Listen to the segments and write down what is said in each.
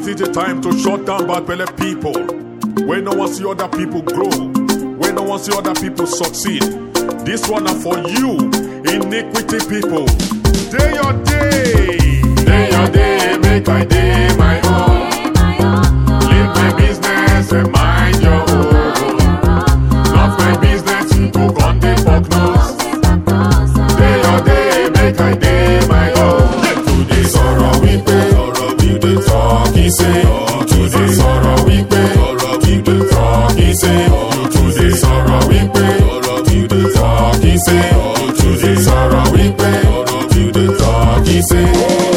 is the time to shut down bad belly people. When no one see other people grow, when no one see other people succeed. This one are for you, iniquity people. Day your day, make my day my own. Live my business and mind your own. Not my business to go on the fuck nose. Day your day, make my day my own. Today sorrow we pay, you the talk he say. Today sorrow we pay, you the talk he say. Today sorrow we pay, you the talk he say. Today sorrow we pay, you the talk he say.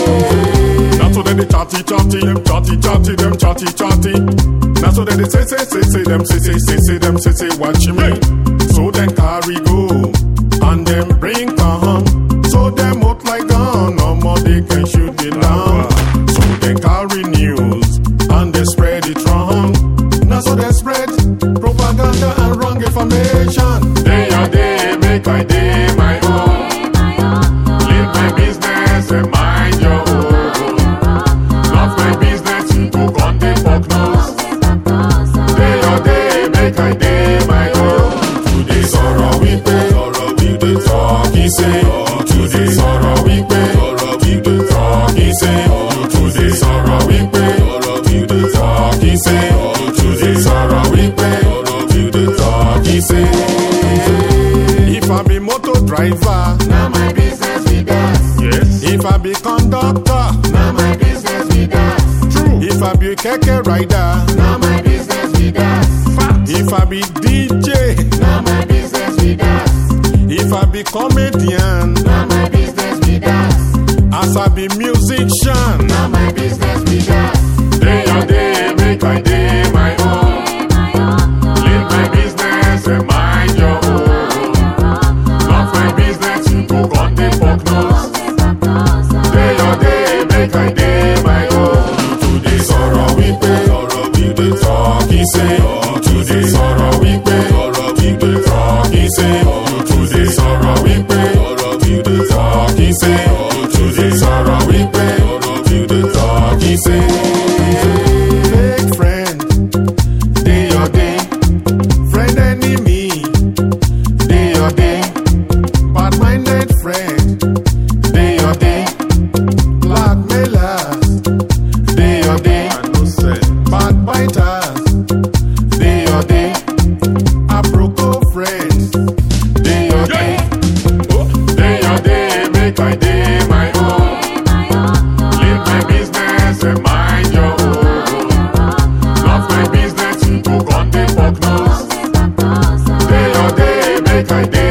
Now so then they chatty, them chatty, them chatty. Now so then they say, them say, watch me. So then carry go, and them bring come. So them out like gun, no more they can shoot it down. So they carry news, and they spread it wrong. Now so they spread propaganda and wrong information. Day your day, make my day my own. Live my business and mind your own. Not my business to go on the fuck nose. Day your day, make my day my own. Today sorrow we pay, you the talk he say. Today sorrow we pay, you the talk he say. Today sorrow we pay, you the talk he say. Today sorrow we pay, you the talk he say. If I be motor driver, now my business be that. yes. If I be conductor, Now my business be that. true. If I be keke rider, Now my business be that. fact. If I be DJ, Now my business be that. if I be comedian, Now my business be that. as I be musician. Now my business be that. Day your day, make my day my own. Live my business and mind your own. Not my business to go on the fuck nose. Day your day, make my day my own. Today sorrow we pay, you the talk he say. Today sorrow we pay, you the talk he say. Today sorrow we pay, you the talk he say. Today sorrow we pay, you the talk he say. Fake friend, day your day. Friend enemy, day your day. Bad-minded friend, day your day. Blackmailers, day your day. Backbiters, day your day. Aproko friends, day your day. Day your day, make my day my own. Live my business and mind your own. Not my business to go on the fuck nose. Day your day, make my day